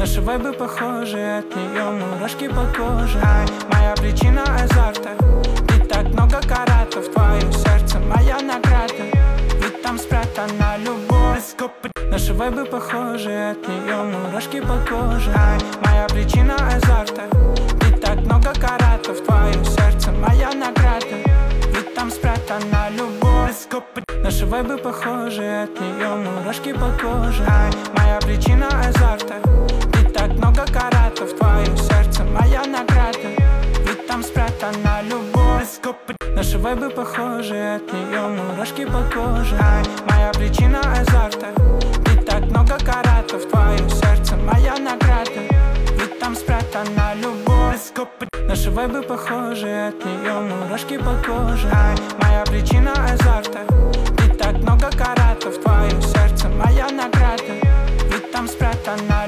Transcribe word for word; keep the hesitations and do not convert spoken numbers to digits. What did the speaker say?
Наши вайбы похожи, от нее мурашки по коже. Ай, моя причина азарта. Ты так много каратов, твое сердце моя награда. Ведь там спрятана любовь. Наши вайбы похожи, от нее мурашки по коже. Ай, моя причина азарта. Ты так много каратов, твое сердце моя награда. Ведь там спрятана любовь. Наши вайбы похожи, от нее мурашки по коже. Ай, моя причина азарта. Ты так много каратов, твое сердце моя награда. Ведь там спрятана любовь. Наши вайбы похожи, от нее мурашки по коже. Ай, моя причина азарта. Ты так много каратов, твое сердце моя награда. Ведь там спрятана любовь. Наши вайбы похожи, от нее мурашки по коже. Ай, моя причина азарта. Ты так много каратов, твое сердце моя награда. Ведь там спрятана